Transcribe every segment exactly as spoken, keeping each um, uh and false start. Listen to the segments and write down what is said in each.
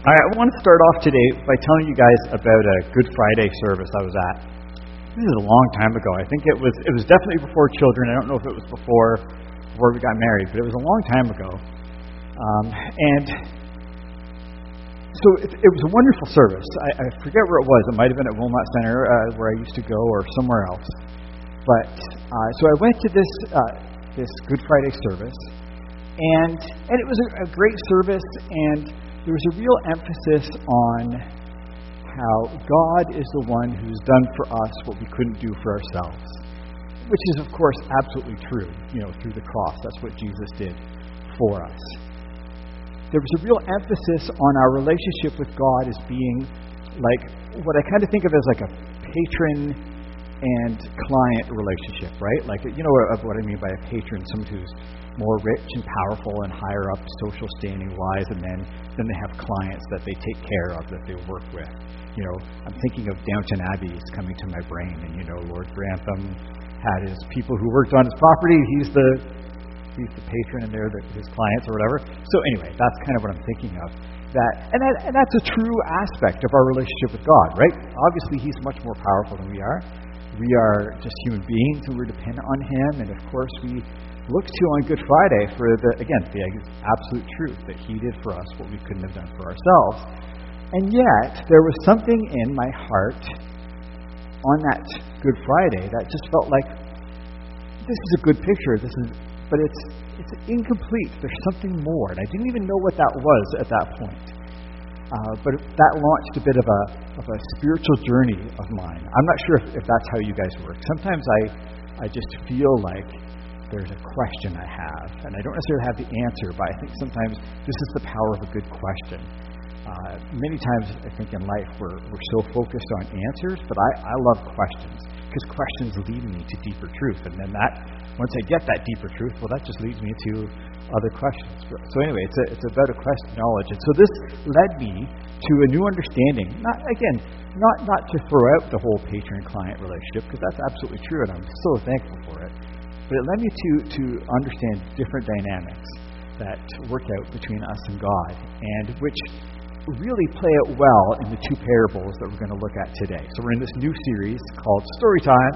I want to start off today by telling you guys about a Good Friday service I was at. This is a long time ago. I think it was it was definitely before children. I don't know if it was before before we got married, but it was a long time ago. Um, and so it, it was a wonderful service. I, I forget where it was. It might have been at Wilmot Center, uh, where I used to go, or somewhere else. But uh, so I went to this uh, this Good Friday service, and and it was a, a great service, and there was a real emphasis on how God is the one who's done for us what we couldn't do for ourselves, which is, of course, absolutely true. You know, through the cross, that's what Jesus did for us. There was a real emphasis on our relationship with God as being like what I kind of think of as like a patron and client relationship, right? Like, you know what, what I mean by a patron, someone who's more rich and powerful and higher up social standing wise, and then, then they have clients that they take care of, that they work with. You know, I'm thinking of Downton Abbey is coming to my brain, and you know, Lord Grantham had his people who worked on his property. He's the he's the patron, and they're the, his clients or whatever. So anyway, that's kind of what I'm thinking of. That and, that and that's a true aspect of our relationship with God, right? Obviously, He's much more powerful than we are. We are just human beings, and we're dependent on Him, and of course we look to on Good Friday for the, again, the absolute truth that He did for us what we couldn't have done for ourselves. And yet, there was something in my heart on that Good Friday that just felt like, this is a good picture, this is, but it's it's incomplete. There's something more, and I didn't even know what that was at that point. Uh, but that launched a bit of a of a spiritual journey of mine. I'm not sure if, if that's how you guys work. Sometimes I I just feel like there's a question I have, and I don't necessarily have the answer, but I think sometimes this is the power of a good question. Uh, many times, I think in life, we're we're so focused on answers, but I, I love questions, because questions lead me to deeper truth, and then that, once I get that deeper truth, well, that just leads me to other questions. So anyway, it's a, it's about a quest of knowledge, and so this led me to a new understanding. Not again, not not to throw out the whole patron-client relationship, because that's absolutely true, and I'm so thankful for it. But it led me to, to understand different dynamics that work out between us and God, and which really play out well in the two parables that we're going to look at today. So we're in this new series called Storytime,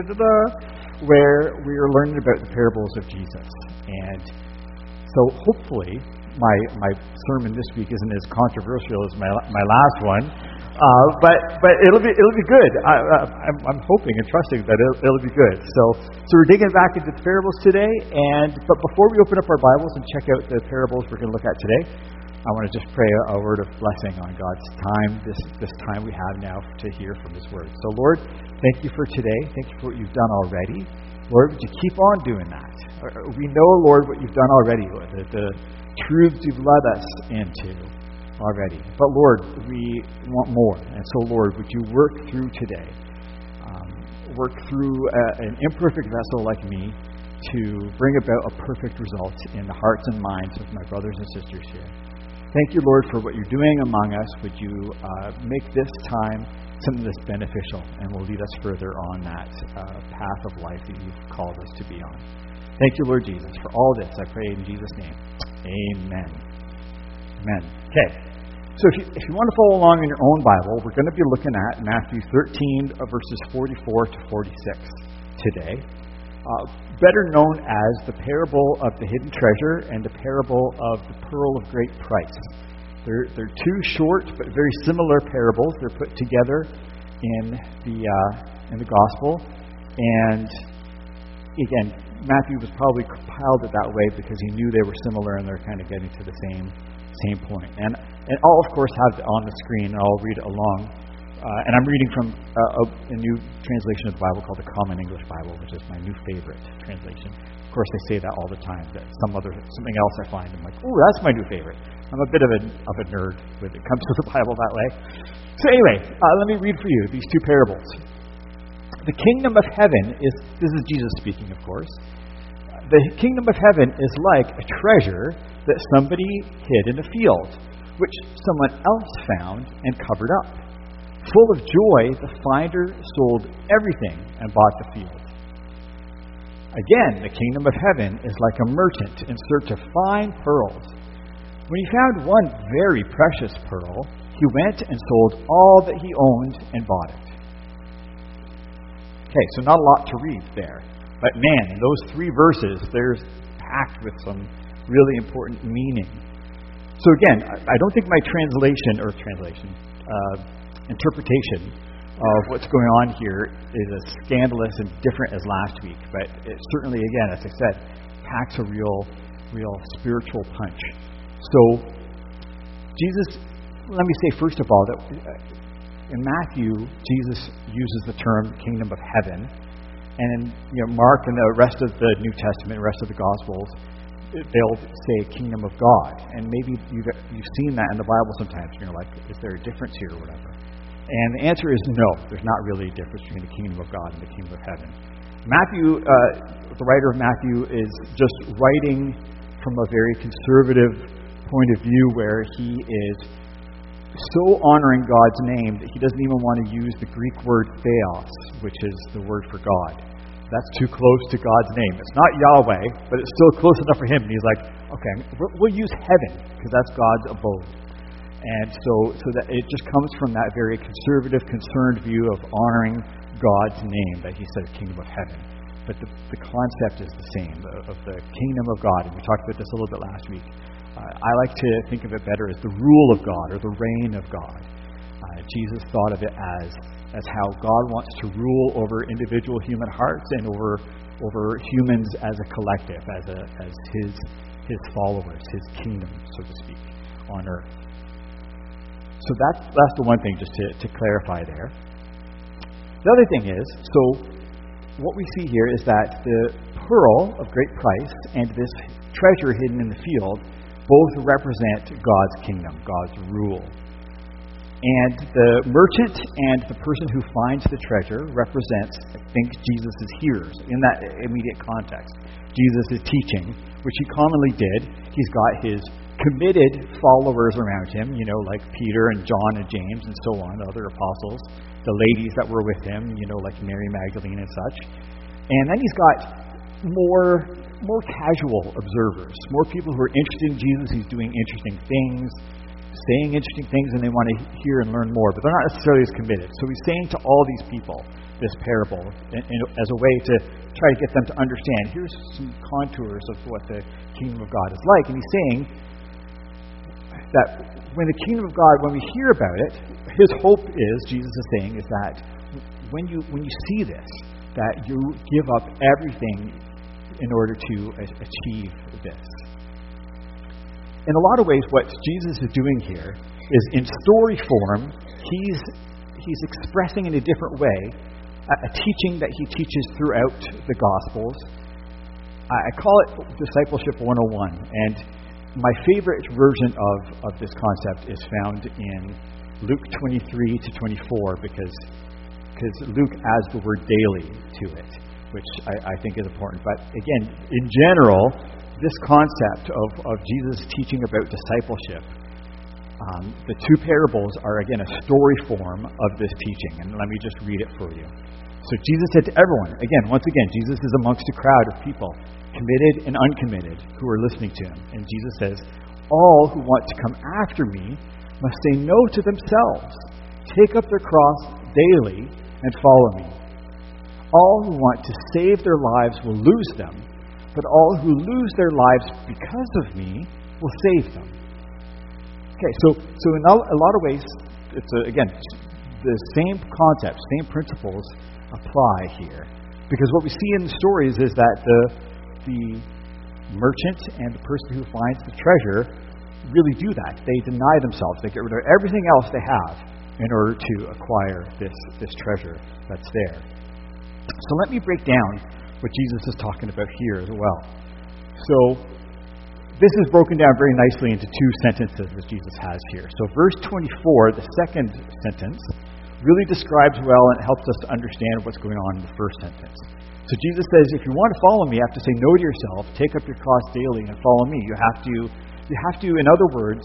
where we are learning about the parables of Jesus. And so hopefully my my sermon this week isn't as controversial as my my last one. Uh, but but it'll be it'll be good. I, I'm, I'm hoping and trusting that it'll, it'll be good. So so we're digging back into the parables today. And but before we open up our Bibles and check out the parables we're going to look at today, I want to just pray a, a word of blessing on God's time. This this time we have now to hear from His Word. So Lord, thank you for today. Thank you for what you've done already. Lord, would you keep on doing that? We know, Lord, what you've done already. Lord, the, the truths you've led us into already. But Lord, we want more. And so, Lord, would you work through today, um, work through a, an imperfect vessel like me to bring about a perfect result in the hearts and minds of my brothers and sisters here. Thank you, Lord, for what you're doing among us. Would you uh, make this time something that's beneficial and will lead us further on that uh, path of life that you've called us to be on. Thank you, Lord Jesus, for all this. I pray in Jesus' name. Amen. Amen. Okay. So if you, if you want to follow along in your own Bible, we're going to be looking at Matthew thirteen, verses forty-four to forty-six today. Uh, better known as the parable of the hidden treasure and the parable of the pearl of great price. They're, they're two short but very similar parables. They're put together in the uh, in the gospel. And again, Matthew was probably compiled it that way because he knew they were similar and they're kind of getting to the same same point. And and I'll, of course, have it on the screen, and I'll read it along. Uh, and I'm reading from uh, a, a new translation of the Bible called the Common English Bible, which is my new favorite translation. Of course, I say that all the time, that some other something else I find, I'm like, oh, that's my new favorite. I'm a bit of a of a nerd when it comes to the Bible that way. So anyway, uh, let me read for you these two parables. The kingdom of heaven is, this is Jesus speaking, of course. The kingdom of heaven is like a treasure that somebody hid in a field, which someone else found and covered up. Full of joy, the finder sold everything and bought the field. Again, the kingdom of heaven is like a merchant in search of fine pearls. When he found one very precious pearl, he went and sold all that he owned and bought it. Okay, so not a lot to read there. But man, in those three verses, there's packed with some really important meaning. So again, I don't think my translation, or translation, uh, interpretation of what's going on here is as scandalous and different as last week. But it certainly, again, as I said, packs a real, real spiritual punch. So, Jesus, let me say first of all that in Matthew, Jesus uses the term kingdom of heaven. And in you know, Mark and the rest of the New Testament, the rest of the Gospels, they'll say kingdom of God. And maybe you've, you've seen that in the Bible sometimes. And you're like, is there a difference here or whatever? And the answer is no. There's not really a difference between the kingdom of God and the kingdom of heaven. Matthew, uh, the writer of Matthew, is just writing from a very conservative point of view where he is so honoring God's name that he doesn't even want to use the Greek word theos, which is the word for God. That's too close to God's name. It's not Yahweh, but it's still close enough for him. And he's like, okay, we'll use heaven because that's God's abode. And so, so that it just comes from that very conservative, concerned view of honoring God's name that he said kingdom of heaven. But the, the concept is the same, of the kingdom of God. And we talked about this a little bit last week. Uh, I like to think of it better as the rule of God or the reign of God. Uh, Jesus thought of it as as how God wants to rule over individual human hearts and over over humans as a collective, as a as his his followers, his kingdom, so to speak, on earth. So that's that's the one thing just to, to clarify there. The other thing is, so what we see here is that the pearl of great price and this treasure hidden in the field both represent God's kingdom, God's rule. And the merchant and the person who finds the treasure represents, I think, Jesus' hearers in that immediate context. Jesus is teaching, which he commonly did. He's got his committed followers around him, you know, like Peter and John and James and so on, other apostles, the ladies that were with him, you know, like Mary Magdalene and such. And then he's got more more casual observers, more people who are interested in Jesus. He's doing interesting things, saying interesting things, and they want to hear and learn more, but they're not necessarily as committed. So he's saying to all these people this parable in, in, as a way to try to get them to understand, here's some contours of what the kingdom of God is like. And he's saying that when the kingdom of God, when we hear about it, his hope is, Jesus is saying, is that when you when you see this, that you give up everything in order to achieve this. In a lot of ways, what Jesus is doing here is, in story form, he's he's expressing in a different way a, a teaching that he teaches throughout the Gospels. I call it Discipleship one oh one, and my favorite version of, of this concept is found in Luke twenty-three to twenty-four, because because Luke adds the word daily to it, which I, I think is important. But again, in general, this concept of, of Jesus teaching about discipleship, um, the two parables are, again, a story form of this teaching. And let me just read it for you. So Jesus said to everyone, again, once again, Jesus is amongst a crowd of people, committed and uncommitted, who are listening to him. And Jesus says, all who want to come after me must say no to themselves, take up their cross daily, and follow me. All who want to save their lives will lose them, but all who lose their lives because of me will save them. Okay, so so in a lot of ways, it's a, again the same concepts, same principles apply here. Because what we see in the stories is that the the merchant and the person who finds the treasure really do that. They deny themselves. They get rid of everything else they have in order to acquire this, this treasure that's there. So let me break down what Jesus is talking about here as well. So this is broken down very nicely into two sentences that Jesus has here. So verse twenty-four, the second sentence, really describes well and helps us to understand what's going on in the first sentence. So Jesus says, if you want to follow me, you have to say no to yourself, take up your cross daily, and follow me. You have to, you have to, in other words,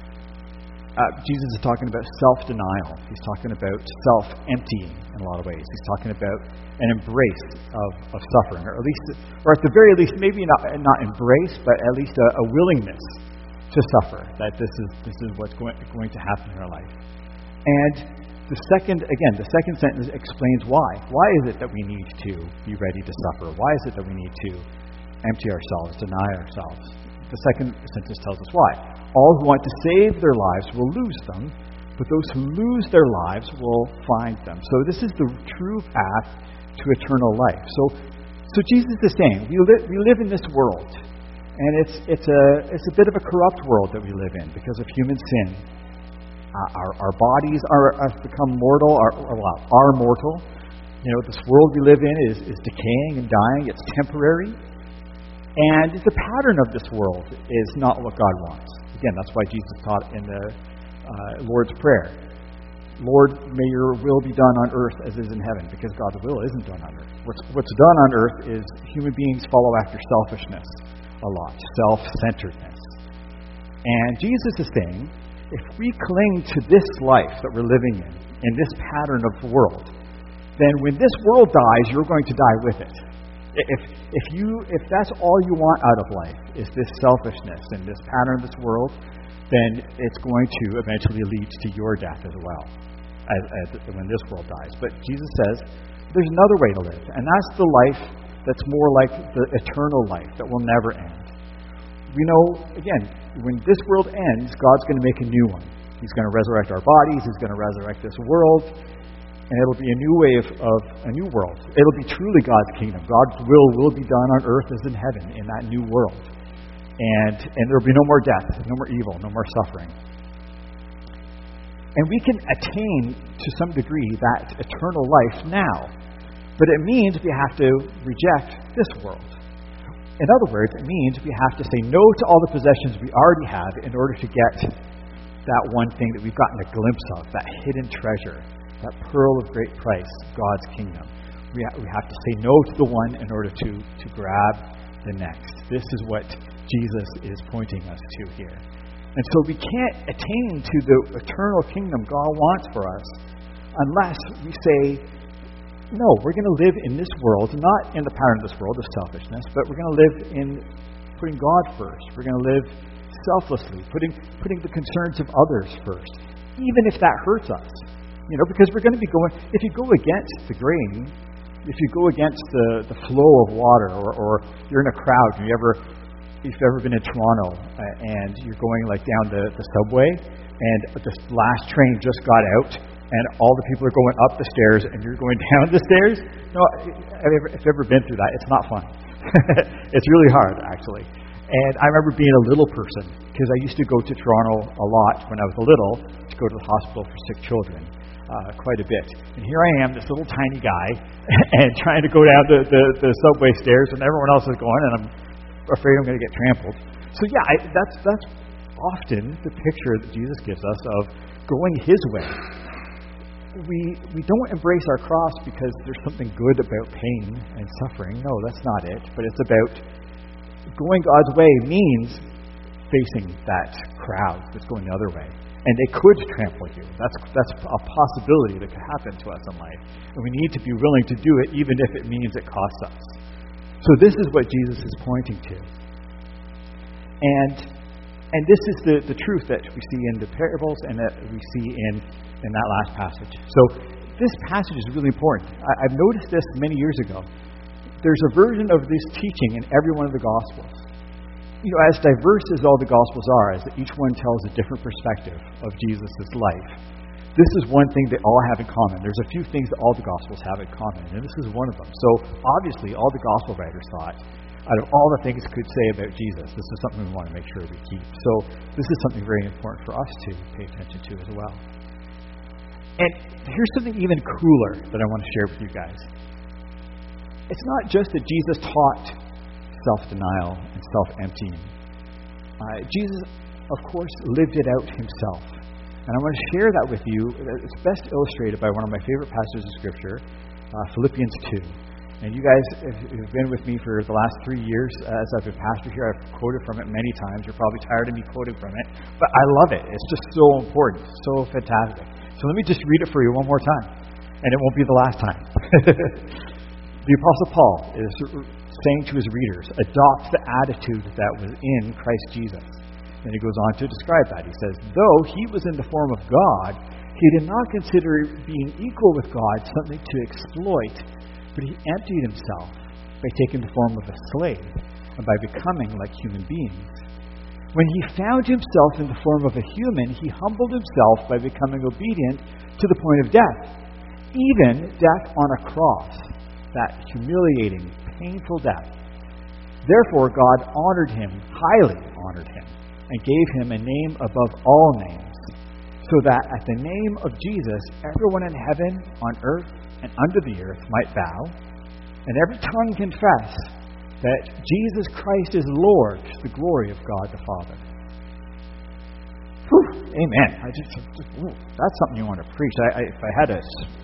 uh, Jesus is talking about self-denial. He's talking about self-emptying in a lot of ways. He's talking about an embrace of, of suffering, or at least, or at the very least, maybe not not embrace, but at least a, a willingness to suffer, that this is this is what's going, going to happen in our life. And the second, again, the second sentence explains why. Why is it that we need to be ready to suffer? Why is it that we need to empty ourselves, deny ourselves? The second sentence tells us why. All who want to save their lives will lose them, but those who lose their lives will find them. So this is the true path to eternal life. So, so Jesus is saying, we live we live in this world, and it's it's a it's a bit of a corrupt world that we live in because of human sin. Uh, our our bodies are have become mortal, are well, are mortal. You know, this world we live in is is decaying and dying. It's temporary, and the pattern of this world is not what God wants. Again, that's why Jesus taught in the uh, Lord's Prayer, Lord, may your will be done on earth as is in heaven, because God's will isn't done on earth. What's, what's done on earth is human beings follow after selfishness a lot, self-centeredness. And Jesus is saying, if we cling to this life that we're living in, in this pattern of the world, then when this world dies, you're going to die with it. If if you if that's all you want out of life is this selfishness and this pattern of this world, then it's going to eventually lead to your death as well, as, as when this world dies. But Jesus says there's another way to live, and that's the life that's more like the eternal life that will never end. We know, again, when this world ends, God's going to make a new one. He's going to resurrect our bodies. He's going to resurrect this world. And it'll be a new way of, of a new world. It'll be truly God's kingdom. God's will will be done on earth as in heaven in that new world. And and there will be no more death, no more evil, no more suffering. And we can attain, to some degree, that eternal life now. But it means we have to reject this world. In other words, it means we have to say no to all the possessions we already have in order to get that one thing that we've gotten a glimpse of, that hidden treasure, that pearl of great price, God's kingdom. We, ha- we have to say no to the one in order to, to grab the next. This is what Jesus is pointing us to here. And so we can't attain to the eternal kingdom God wants for us unless we say, no, we're going to live in this world, not in the pattern of this world of selfishness, but we're going to live in putting God first. We're going to live selflessly, putting putting the concerns of others first, even if that hurts us. You know, because we're going to be going, if you go against the grain, if you go against the, the flow of water, or, or you're in a crowd, and you ever, if you've ever been in Toronto, uh, and you're going like down the, the subway, and this last train just got out, and all the people are going up the stairs, and you're going down the stairs. No, if you've ever been through that, it's not fun. It's really hard, actually. And I remember being a little person, because I used to go to Toronto a lot when I was a little, to go to the hospital for sick children. Uh, quite a bit. And here I am, this little tiny guy, and trying to go down the, the, the subway stairs, and everyone else is going, and I'm afraid I'm going to get trampled. So yeah, I, that's that's often the picture that Jesus gives us of going His way. We we don't embrace our cross because there's something good about pain and suffering. No, that's not it. But it's about going God's way means facing that crowd that's going the other way. And they could trample you. That's that's a possibility that could happen to us in life. And we need to be willing to do it, even if it means it costs us. So this is what Jesus is pointing to. And and this is the, the truth that we see in the parables and that we see in, in that last passage. So this passage is really important. I, I've noticed this many years ago. There's a version of this teaching in every one of the Gospels. You know, as diverse as all the Gospels are, as each one tells a different perspective of Jesus' life, this is one thing they all have in common. There's a few things that all the Gospels have in common, and this is one of them. So, obviously, all the Gospel writers thought, out of all the things it could say about Jesus, this is something we want to make sure we keep. So, this is something very important for us to pay attention to as well. And here's something even cooler that I want to share with you guys. It's not just that Jesus taught self-denial and self-emptying. Uh, Jesus, of course, lived it out Himself. And I want to share that with you. It's best illustrated by one of my favorite passages of Scripture, uh, Philippians two. And you guys have been with me for the last three years as I've been pastor here. I've quoted from it many times. You're probably tired of me quoting from it. But I love it. It's just so important, so fantastic. So let me just read it for you one more time. And it won't be the last time. The Apostle Paul is saying to his readers, adopt the attitude that was in Christ Jesus. Then he goes on to describe that. He says, though he was in the form of God, he did not consider being equal with God something to exploit, but he emptied himself by taking the form of a slave and by becoming like human beings. When he found himself in the form of a human, he humbled himself by becoming obedient to the point of death, even death on a cross, that humiliating, painful death. Therefore, God honored him, highly honored him, and gave him a name above all names, so that at the name of Jesus, everyone in heaven, on earth, and under the earth might bow, and every tongue confess that Jesus Christ is Lord, to the glory of God the Father. Whew, amen. I just, just ooh, that's something you want to preach. I, I, if I had a,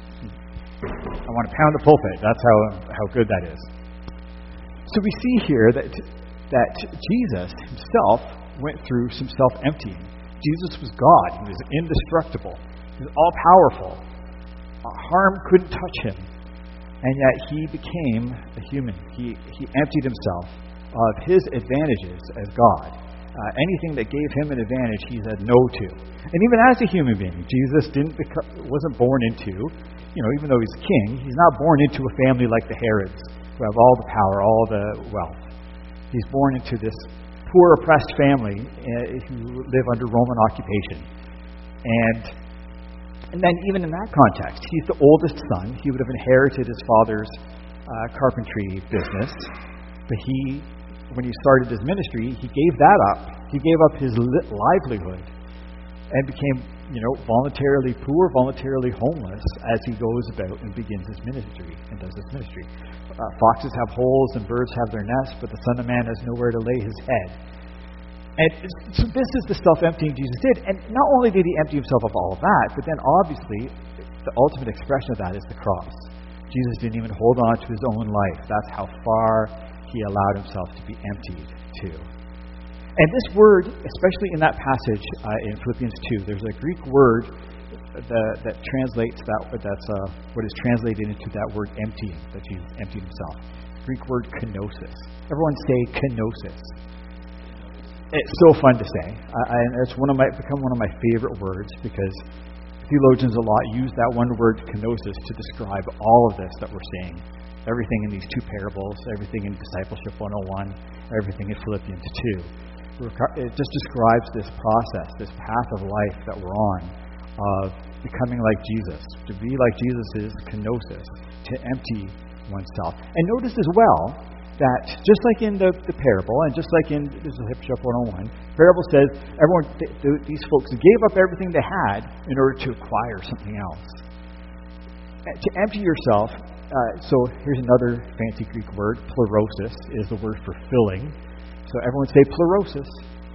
I want to pound the pulpit. That's how how good that is. So we see here that that Jesus himself went through some self-emptying. Jesus was God. He was indestructible. He was all-powerful. Harm couldn't touch him. And yet he became a human. He he emptied himself of his advantages as God. Uh, anything that gave him an advantage, he said no to. And even as a human being, Jesus didn't become, wasn't born into, you know, even though he's king, he's not born into a family like the Herods, who have all the power, all the wealth. He's born into this poor, oppressed family uh, who live under Roman occupation. And and then even in that context, he's the oldest son. He would have inherited his father's uh, carpentry business. But he, when he started his ministry, he gave that up. He gave up his li- livelihood and became, you know, voluntarily poor, voluntarily homeless as he goes about and begins his ministry and does his ministry. Uh, foxes have holes and birds have their nests, but the Son of Man has nowhere to lay his head. And so this is the self-emptying Jesus did. And not only did he empty himself of all of that, but then obviously the ultimate expression of that is the cross. Jesus didn't even hold on to his own life. That's how far he allowed himself to be emptied to. And this word, especially in that passage uh, in Philippians two, there's a Greek word that, that translates that, that's uh, what is translated into that word emptying, that Jesus emptied himself. The Greek word kenosis. Everyone say kenosis. It's so fun to say. I, and it's one of my become one of my favorite words because theologians a lot use that one word kenosis to describe all of this that we're seeing. Everything in these two parables, everything in Discipleship one oh one, everything in Philippians two. It just describes this process, this path of life that we're on, of becoming like Jesus. To be like Jesus is kenosis, to empty oneself. And notice as well that just like in the, the parable, and just like in Discipleship one oh one, the parable says everyone, th- th- these folks gave up everything they had in order to acquire something else. To empty yourself, uh, so here's another fancy Greek word, pleurosis is the word for filling. So everyone say pleurosis.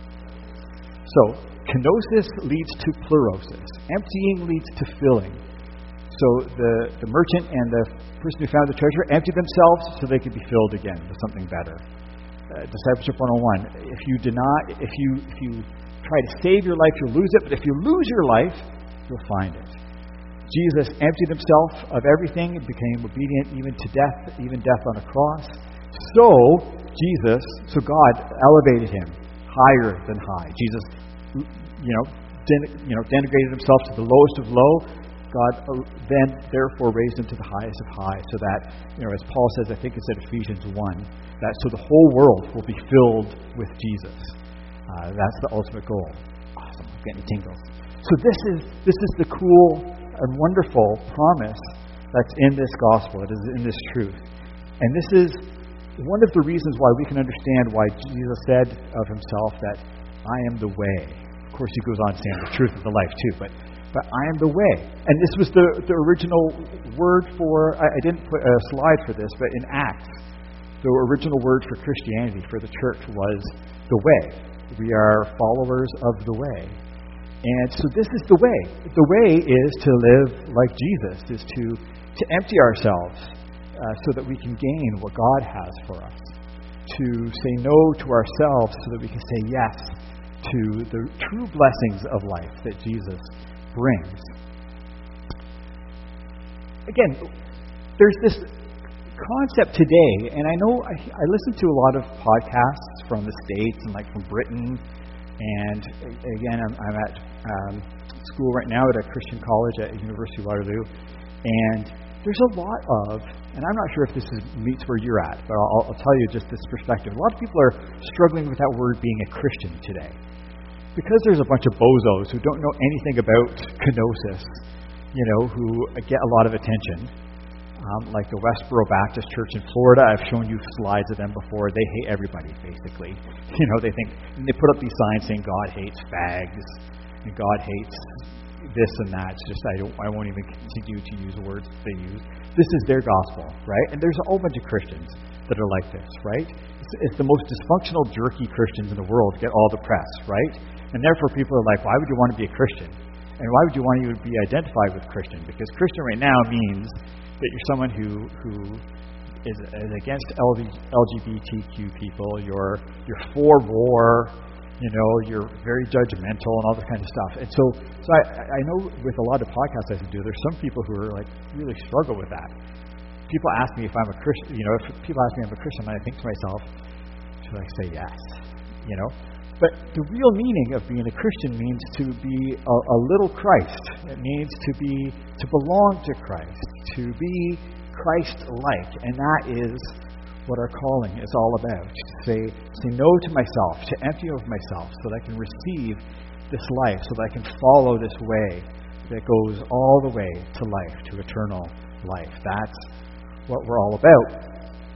So kenosis leads to pleurosis. Emptying leads to filling. So the, the merchant and the person who found the treasure emptied themselves so they could be filled again with something better. Uh, Discipleship one oh one. If you deny, if you if you try to save your life, you'll lose it. But if you lose your life, you'll find it. Jesus emptied himself of everything and became obedient even to death, even death on a cross. So Jesus, so God elevated him higher than high. Jesus, you know, den, you know, denigrated himself to the lowest of low. God then, therefore, raised him to the highest of high, so that, you know, as Paul says, I think it's in Ephesians one, that so the whole world will be filled with Jesus. Uh, that's the ultimate goal. Awesome, I'm getting tingles. So this is this is the cool and wonderful promise that's in this gospel. It is in this truth, and this is one of the reasons why we can understand why Jesus said of himself that I am the way. Of course, he goes on saying the truth of the life too, but. But I am the way. And this was the, the original word for, I, I didn't put a slide for this, but in Acts, the original word for Christianity, for the church, was the way. We are followers of the way. And so this is the way. The way is to live like Jesus, is to, to empty ourselves uh, so that we can gain what God has for us. To say no to ourselves so that we can say yes to the true blessings of life that Jesus brings. Again, there's this concept today, and I know I, I listen to a lot of podcasts from the States and like from Britain, And again, I'm, I'm at um, school right now at a Christian college at University of Waterloo, and there's a lot of, and I'm not sure if this is, meets where you're at, but I'll, I'll tell you just this perspective. A lot of people are struggling with that word being a Christian today. Because there's a bunch of bozos who don't know anything about kenosis, you know, who get a lot of attention, um, like the Westboro Baptist Church in Florida. I've shown you slides of them before. They hate everybody, basically. You know, they think, and they put up these signs saying God hates fags, and God hates this and that. It's just, I don't, I won't even continue to use the words they use. This is their gospel, right? And there's a whole bunch of Christians that are like this, right? It's, it's the most dysfunctional, jerky Christians in the world get all the press, right? And therefore people are like, why would you want to be a Christian? And why would you want to be identified with Christian? Because Christian right now means that you're someone who who is, is against L G B T Q people, you're, you're for war, you know, you're very judgmental and all this kind of stuff. And so, so I, I know with a lot of podcasts I do, there's some people who are like really struggle with that. People ask me if I'm a Christian, you know, if people ask me if I'm a Christian, and I think to myself, should I say yes? You know? But the real meaning of being a Christian means to be a, a little Christ. It means to be, to belong to Christ, to be Christ-like. And that is what our calling is all about. To say, say no to myself, to empty of myself so that I can receive this life, so that I can follow this way that goes all the way to life, to eternal life. That's what we're all about.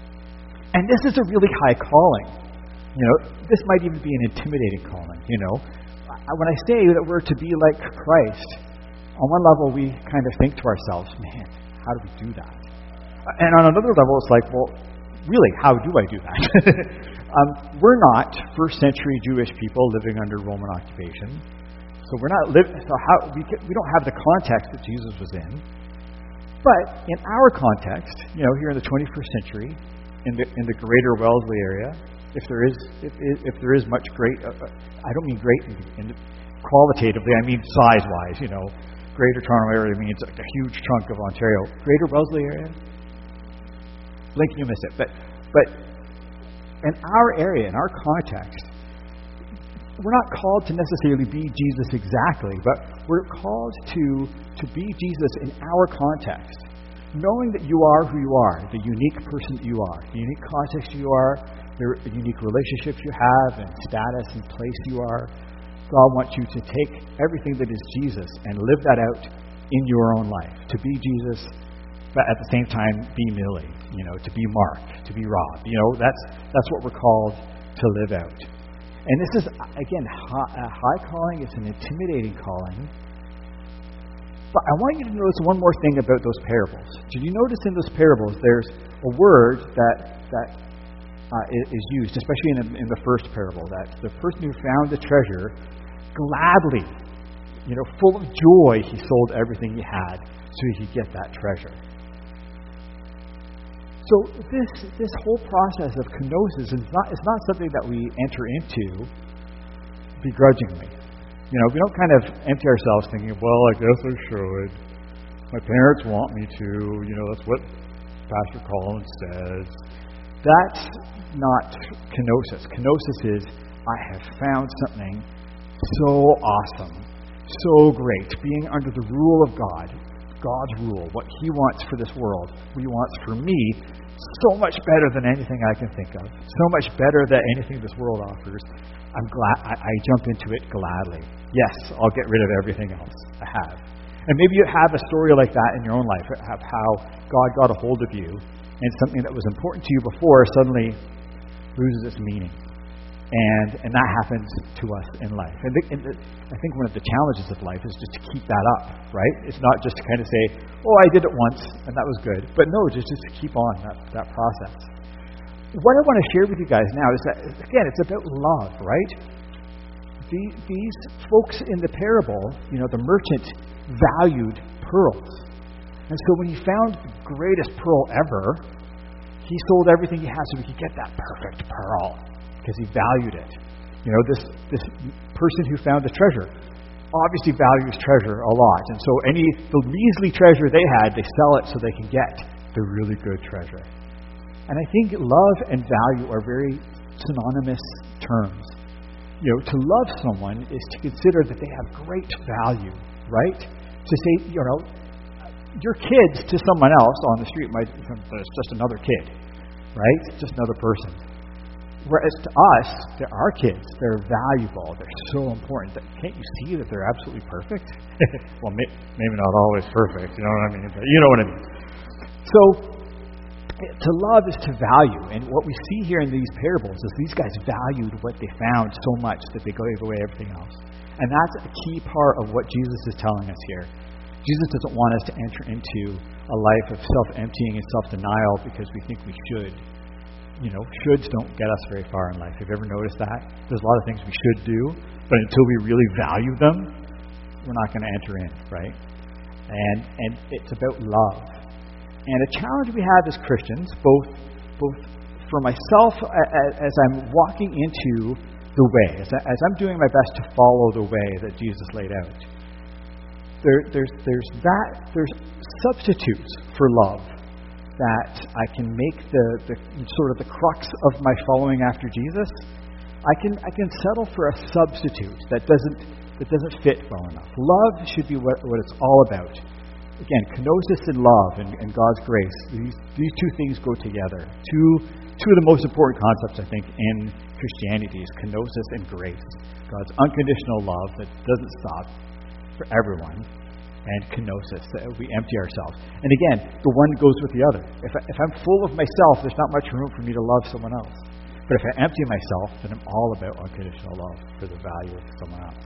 And this is a really high calling. You know, this might even be an intimidating calling, you know. When I say that we're to be like Christ, on one level we kind of think to ourselves, man, how do we do that? And on another level it's like, well, really, how do I do that? um, we're not first century Jewish people living under Roman occupation. So we're not living, so how, we, we don't have the context that Jesus was in. But in our context, you know, here in the twenty-first century, in the in the greater Wellesley area, if there is if, if there is much great, uh, I don't mean great in, in qualitatively, I mean size-wise. You know, Greater Toronto area means like a huge chunk of Ontario. Greater Wellesley area, blink you miss it. But but in our area, in our context, we're not called to necessarily be Jesus exactly, but we're called to to be Jesus in our context, knowing that you are who you are, the unique person that you are, the unique context you are, the unique relationships you have, and status and place you are. God wants you to take everything that is Jesus and live that out in your own life. To be Jesus, but at the same time be Millie, you know, to be Mark, to be Rob. You know, that's that's what we're called to live out. And this is, again, a high calling. It's an intimidating calling. But I want you to notice one more thing about those parables. Did you notice in those parables there's a word that that uh, is used, especially in, a, in the first parable, that the person who found the treasure gladly, you know, full of joy, he sold everything he had so he could get that treasure. So this this whole process of kenosis is not it's not something that we enter into begrudgingly. You know, we don't kind of empty ourselves thinking, well, I guess I should. My parents want me to. You know, that's what Pastor Collins says. That's not kenosis. Kenosis is, I have found something so awesome, so great, being under the rule of God, God's rule, what He wants for this world, what He wants for me, so much better than anything I can think of, so much better than anything this world offers. I'm glad I, I jump into it gladly. Yes, I'll get rid of everything else I have. And maybe you have a story like that in your own life, of how God got a hold of you, and something that was important to you before suddenly loses its meaning. And and that happens to us in life. And, the, and the, I think one of the challenges of life is just to keep that up, right? It's not just to kind of say, oh, I did it once, and that was good. But no, just, just to keep on that, that process. What I want to share with you guys now is that, again, it's about love, right? The, these folks in the parable, you know, the merchant valued pearls. And so when he found the greatest pearl ever, he sold everything he had so he could get that perfect pearl because he valued it. You know, this this person who found the treasure obviously values treasure a lot. And so any the measly treasure they had, they sell it so they can get the really good treasure. And I think love and value are very synonymous terms. you know, to love someone is to consider that they have great value, right? To say, you know, your kids to someone else on the street might, it's just another kid, right? Just another person. Whereas to us, they're our kids. They're valuable. They're so important. That, can't you see that they're absolutely perfect? Well, may, maybe not always perfect. You know what I mean? But you know what I mean. So, to love is to value. And what we see here in these parables is these guys valued what they found so much that they gave away everything else. And that's a key part of what Jesus is telling us here. Jesus doesn't want us to enter into a life of self-emptying and self-denial because we think we should. You know, shoulds don't get us very far in life. Have you ever noticed that? There's a lot of things we should do, but until we really value them, we're not going to enter in, right? And and it's about love. And a challenge we have as Christians, both both for myself as I'm walking into the way, as, I, as I'm doing my best to follow the way that Jesus laid out, there, there's there's that there's substitutes for love that I can make the, the sort of the crux of my following after Jesus. I can I can settle for a substitute that doesn't that doesn't fit well enough. Love should be what, what it's all about. Again, kenosis and love and, and God's grace. These these two things go together. Two two of the most important concepts I think in Christianity is kenosis and grace. God's unconditional love that doesn't stop for everyone. And kenosis, that we empty ourselves. And again, the one goes with the other. If, I, if I'm full of myself, there's not much room for me to love someone else. But if I empty myself, then I'm all about unconditional love for the value of someone else.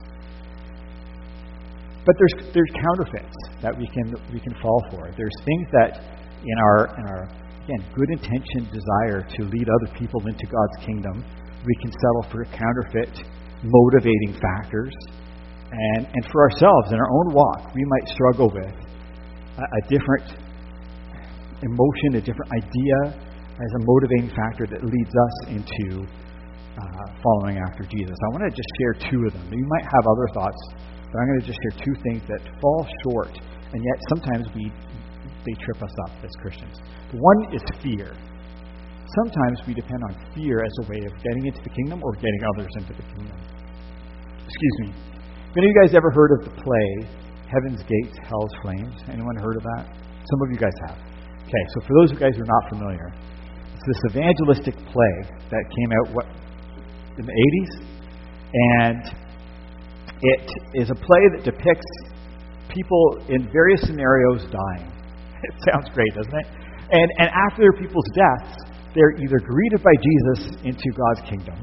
But there's there's counterfeits that we can we can fall for. There's things that in our in our again good intentioned desire to lead other people into God's kingdom, we can settle for counterfeit motivating factors. And, and for ourselves, in our own walk, we might struggle with a, a different emotion, a different idea as a motivating factor that leads us into uh, following after Jesus. I want to just share two of them. You might have other thoughts, but I'm going to just share two things that fall short, and yet sometimes we they trip us up as Christians. One is fear. Sometimes we depend on fear as a way of getting into the kingdom or getting others into the kingdom. Excuse me. Have any of you guys ever heard of the play, Heaven's Gates, Hell's Flames? Anyone heard of that? Some of you guys have. Okay, so for those of you guys who are not familiar, it's this evangelistic play that came out what in the eighties, and it is a play that depicts people in various scenarios dying. It sounds great, doesn't it? And, and after people's deaths, they're either greeted by Jesus into God's kingdom,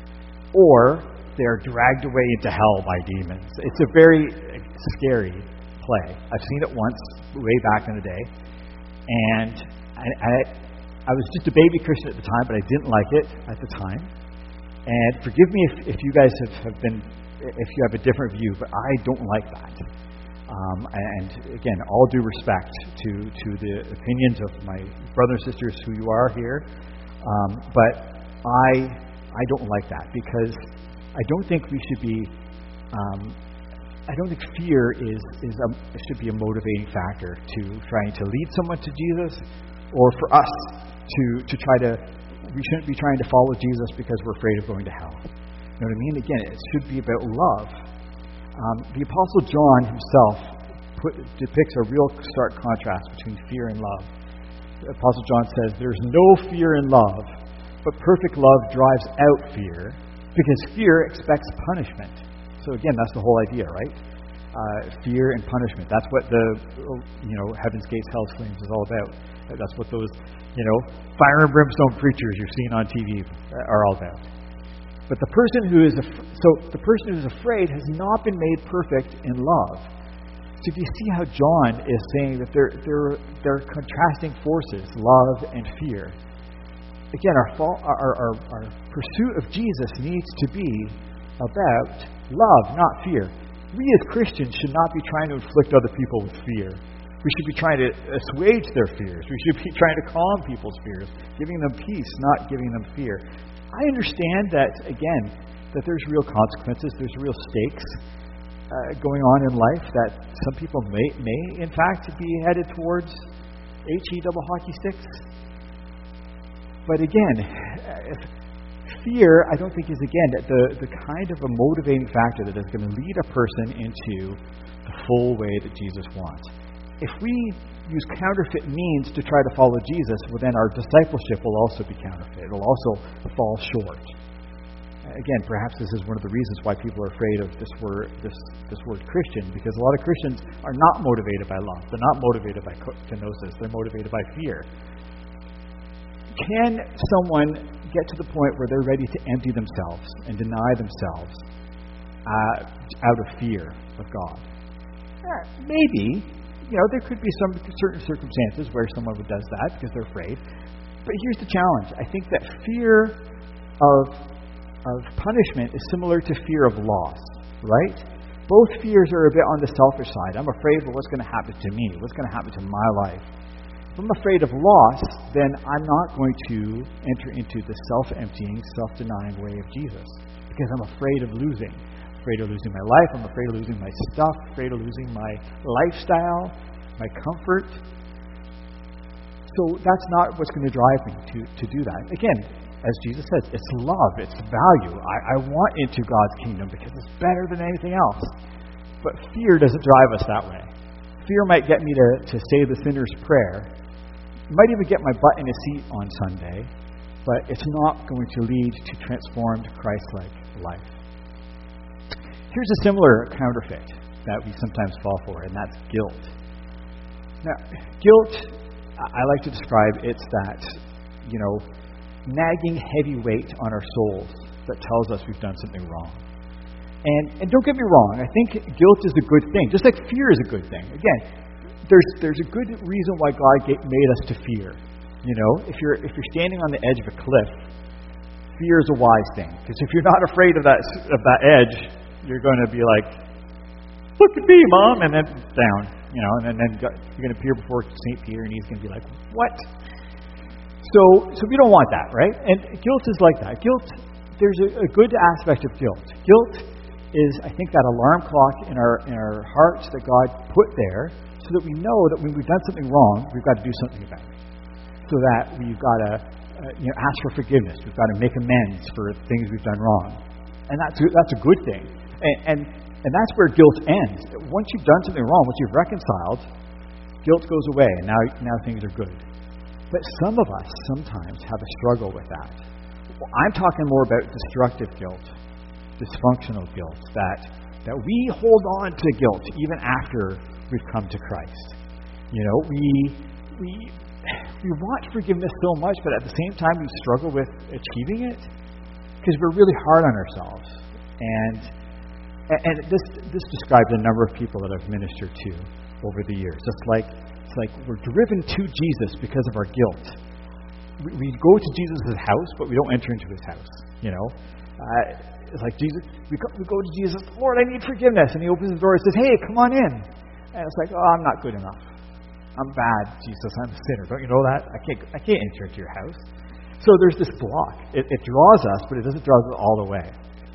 or they're dragged away into hell by demons. It's a very scary play. I've seen it once, way back in the day, and I, I, I was just a baby Christian at the time, but I didn't like it at the time. And forgive me if, if you guys have, have been, if you have a different view, but I don't like that. Um, and again, all due respect to, to the opinions of my brothers and sisters who you are here, um, but I I don't like that because I don't think we should be. Um, I don't think fear is is a, should be a motivating factor to trying to lead someone to Jesus, or for us to to try to. We shouldn't be trying to follow Jesus because we're afraid of going to hell. You know what I mean? Again, it should be about love. Um, the Apostle John himself put, depicts a real stark contrast between fear and love. The Apostle John says, "There's no fear in love, but perfect love drives out fear, because fear expects punishment." So again, that's the whole idea, right? Uh, fear and punishment. That's what the, you know, Heaven's Gates, Hell's Flames is all about. That's what those, you know, fire and brimstone preachers you're seeing on T V are all about. But the person who is af- so the person who is afraid has not been made perfect in love. So if you see how John is saying that they're they're they're contrasting forces, love and fear. Again, our, fall, our our our pursuit of Jesus needs to be about love, not fear. We as Christians should not be trying to inflict other people with fear. We should be trying to assuage their fears. We should be trying to calm people's fears, giving them peace, not giving them fear. I understand that, again, that there's real consequences, there's real stakes uh, going on in life, that some people may, may, in fact, be headed towards H E double hockey sticks. But again, if, Fear, I don't think, is, again, the, the kind of a motivating factor that is going to lead a person into the full way that Jesus wants. If we use counterfeit means to try to follow Jesus, well, then our discipleship will also be counterfeit. It will also fall short. Again, perhaps this is one of the reasons why people are afraid of this word, this, this word Christian, because a lot of Christians are not motivated by love. They're not motivated by kenosis. They're motivated by fear. Can someone get to the point where they're ready to empty themselves and deny themselves uh, out of fear of God? Uh, maybe. You know, there could be some certain circumstances where someone does that because they're afraid. But here's the challenge. I think that fear of of punishment is similar to fear of loss, right? Both fears are a bit on the selfish side. I'm afraid of what's going to happen to me, what's going to happen to my life. If I'm afraid of loss, then I'm not going to enter into the self-emptying, self-denying way of Jesus because I'm afraid of losing. I'm afraid of losing my life. I'm afraid of losing my stuff. I'm afraid of losing my lifestyle, my comfort. So that's not what's going to drive me to, to do that. Again, as Jesus says, it's love, it's value. I, I want into God's kingdom because it's better than anything else. But fear doesn't drive us that way. Fear might get me to, to say the sinner's prayer. It might even get my butt in a seat on Sunday, but it's not going to lead to transformed Christ-like life. Here's a similar counterfeit that we sometimes fall for, and that's guilt. Now, guilt, I like to describe it's that, you know, nagging heavy weight on our souls that tells us we've done something wrong. And and don't get me wrong, I think guilt is a good thing, just like fear is a good thing. Again, there's there's a good reason why God made us to fear. You know, if you're if you're standing on the edge of a cliff, fear is a wise thing, because if you're not afraid of that of that edge, you're going to be like, "Look at me, Mom," and then down. You know, and then you're going to appear before Saint Peter, and he's going to be like, "What?" So, so we don't want that, right? And guilt is like that. Guilt, there's a, a good aspect of guilt. Guilt is, I think, that alarm clock in our in our hearts that God put there, so that we know that when we've done something wrong, we've got to do something about it. So that we've got to, uh, you know, ask for forgiveness. We've got to make amends for things we've done wrong, and that's that's a good thing. And and, and that's where guilt ends. Once you've done something wrong, once you've reconciled, guilt goes away, and now now things are good. But some of us sometimes have a struggle with that. Well, I'm talking more about destructive guilt, dysfunctional guilt, that that we hold on to guilt even after we've come to Christ. You know, we we we want forgiveness so much, but at the same time we struggle with achieving it because we're really hard on ourselves. And and this this describes a number of people that I've ministered to over the years. It's like It's like we're driven to Jesus because of our guilt. We, we go to Jesus' house, but we don't enter into his house. You know, uh, it's like Jesus. We go, we go to Jesus. Lord, I need forgiveness, and he opens the door and says, "Hey, come on in." And it's like, "Oh, I'm not good enough. I'm bad, Jesus. I'm a sinner. Don't you know that? I can't. I can't enter into your house." So there's this block. It, it draws us, but it doesn't draw us all the way.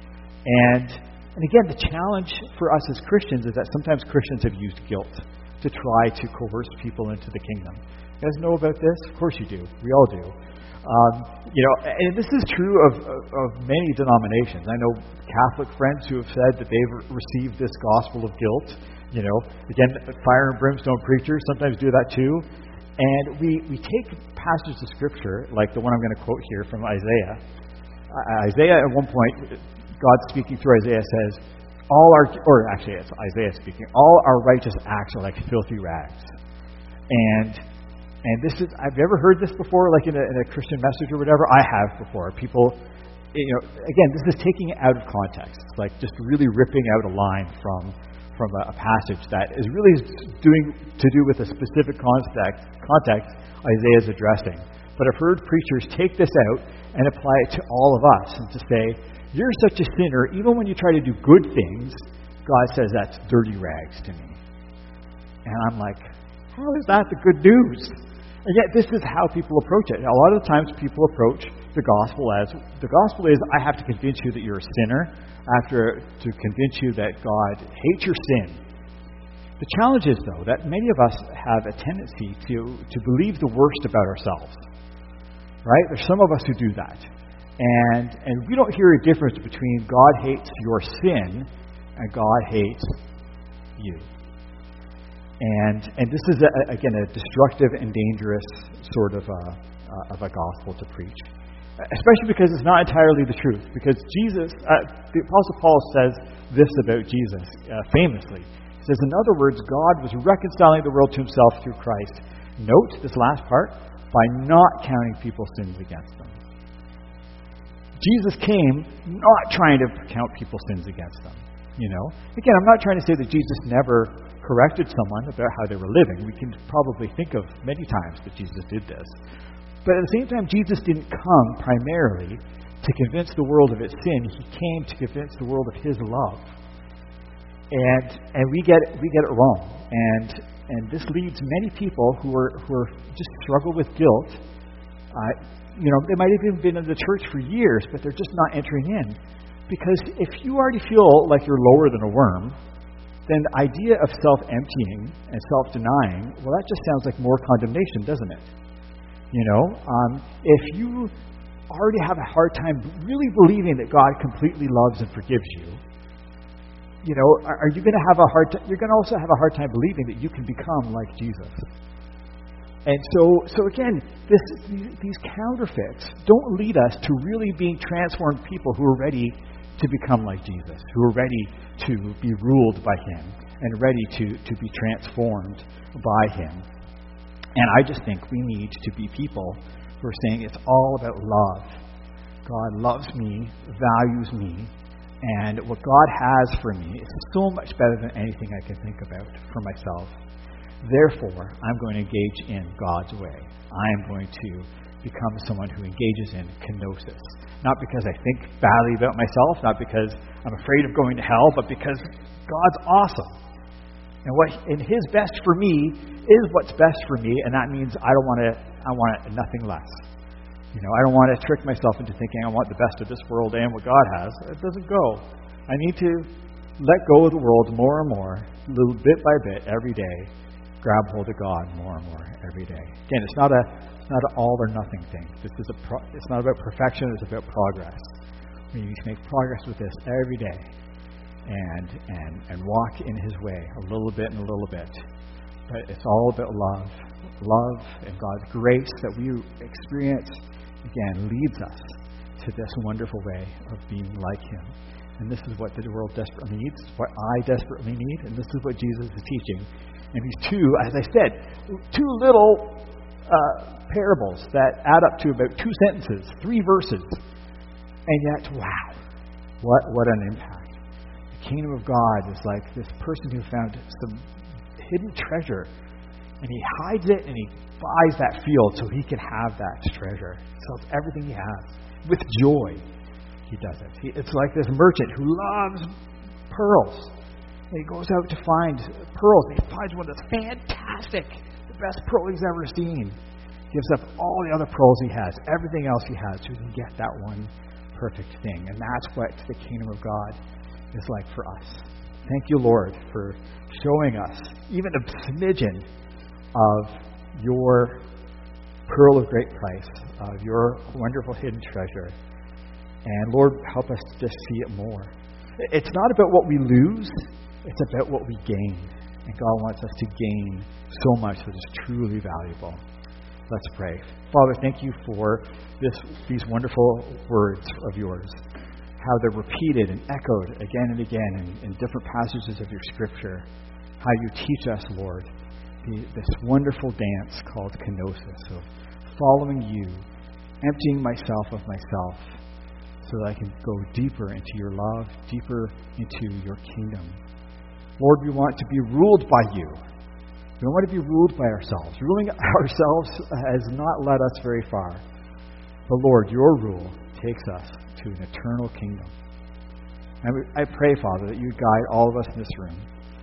And and again, the challenge for us as Christians is that sometimes Christians have used guilt to try to coerce people into the kingdom. You guys know about this? Of course you do. We all do. Um, you know, and this is true of, of, of many denominations. I know Catholic friends who have said that they've received this gospel of guilt. You know, again, fire and brimstone preachers sometimes do that too. And we, we take passages of Scripture, like the one I'm going to quote here from Isaiah. Uh, Isaiah, at one point, God speaking through Isaiah says, All our, or actually it's Isaiah speaking, all our righteous acts are like filthy rags. And and this is, have you ever heard this before, like in a, in a Christian message or whatever? I have before. People, you know, again, this is taking it out of context. It's like just really ripping out a line from from a, a passage that is really doing to do with a specific context, context Isaiah is addressing. But I've heard preachers take this out and apply it to all of us and to say, you're such a sinner, even when you try to do good things, God says that's dirty rags to me. And I'm like, how is that the good news? And yet this is how people approach it. A lot of the times people approach the gospel as, the gospel is, I have to convince you that you're a sinner. I have to, to convince you that God hates your sin. The challenge is, though, that many of us have a tendency to, to believe the worst about ourselves. Right? There's some of us who do that. And and we don't hear a difference between God hates your sin and God hates you. And and this is, a, again, a destructive and dangerous sort of a, uh, of a gospel to preach. Especially because it's not entirely the truth. Because Jesus, uh, the Apostle Paul says this about Jesus, uh, famously. He says, in other words, God was reconciling the world to himself through Christ. Note this last part, by not counting people's sins against them. Jesus came not trying to count people's sins against them. You know, again, I'm not trying to say that Jesus never corrected someone about how they were living. We can probably think of many times that Jesus did this. But at the same time, Jesus didn't come primarily to convince the world of its sin. He came to convince the world of his love. And and we get we get it wrong. And and this leads many people who are who are just struggle with guilt. Uh, you know, they might have even been in the church for years, but they're just not entering in. Because if you already feel like you're lower than a worm, then the idea of self-emptying and self-denying, well, that just sounds like more condemnation, doesn't it? You know, um, if you already have a hard time really believing that God completely loves and forgives you, you know, are, are you going to have a hard time? You're going to also have a hard time believing that you can become like Jesus. And so, so again, this, these counterfeits don't lead us to really being transformed people who are ready to become like Jesus, who are ready to be ruled by him and ready to, to be transformed by him. And I just think we need to be people who are saying it's all about love. God loves me, values me, and what God has for me is so much better than anything I can think about for myself. Therefore, I'm going to engage in God's way. I am going to become someone who engages in kenosis. Not because I think badly about myself, not because I'm afraid of going to hell, but because God's awesome. And what in his best for me is what's best for me, and that means I don't want to I want nothing less. You know, I don't want to trick myself into thinking I want the best of this world and what God has. It doesn't go. I need to let go of the world more and more, little bit by bit, every day. Grab hold of God more and more every day. Again, it's not a it's not an all or nothing thing. This is a pro, it's not about perfection. It's about progress. We need to make progress with this every day, and and and walk in His way a little bit and a little bit. But it's all about love, love and God's grace that we experience. Again, leads us to this wonderful way of being like Him. And this is what the world desperately needs, what I desperately need, and this is what Jesus is teaching. And these two, as I said, two little uh, parables that add up to about two sentences, three verses. And yet, wow, what what an impact. The kingdom of God is like this person who found some hidden treasure, and he hides it, and he buys that field so he can have that treasure. He sells everything he has with joy. He does it. He, it's like this merchant who loves pearls. And he goes out to find pearls, and he finds one that's fantastic, the best pearl he's ever seen. Gives up all the other pearls he has, everything else he has, so he can get that one perfect thing. And that's what the kingdom of God is like for us. Thank you, Lord, for showing us even a smidgen of your pearl of great price, of your wonderful hidden treasure. And Lord, help us to just see it more. It's not about what we lose, it's about what we gain. And God wants us to gain so much that is truly valuable. Let's pray. Father, thank you for this, these wonderful words of yours, how they're repeated and echoed again and again in, in different passages of your Scripture, how you teach us, Lord, the, this wonderful dance called kenosis, of following you, emptying myself of myself, so that I can go deeper into your love, deeper into your kingdom. Lord, we want to be ruled by you. We don't want to be ruled by ourselves. Ruling ourselves has not led us very far. But Lord, your rule takes us to an eternal kingdom. And I pray, Father, that you guide all of us in this room.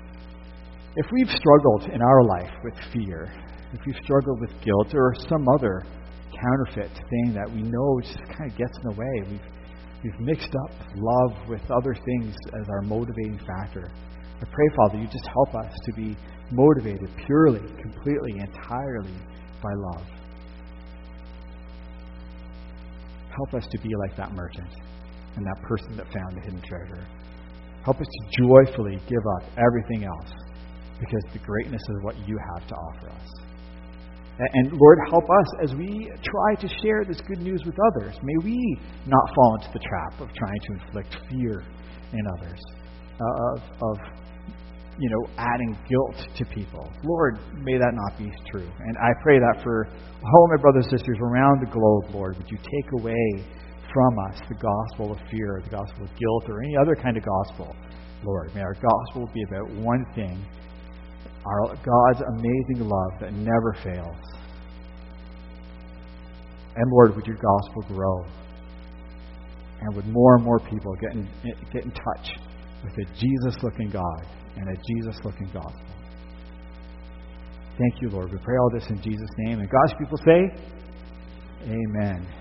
If we've struggled in our life with fear, if we've struggled with guilt or some other counterfeit thing that we know just kind of gets in the way, we've We've mixed up love with other things as our motivating factor. I pray, Father, you just help us to be motivated purely, completely, entirely by love. help us to be like that merchant and that person that found the hidden treasure. Help us to joyfully give up everything else because the greatness of what you have to offer us. And Lord, help us as we try to share this good news with others. May we not fall into the trap of trying to inflict fear in others, uh, of, of you know, adding guilt to people. Lord, may that not be true. And I pray that for all my brothers and sisters around the globe, Lord, would you take away from us the gospel of fear, the gospel of guilt, or any other kind of gospel. Lord, may our gospel be about one thing, our God's amazing love that never fails. And Lord, would your gospel grow? And would more and more people get in, get in touch with a Jesus-looking God and a Jesus-looking gospel. Thank you, Lord. We pray all this in Jesus' name. And God's people say, amen.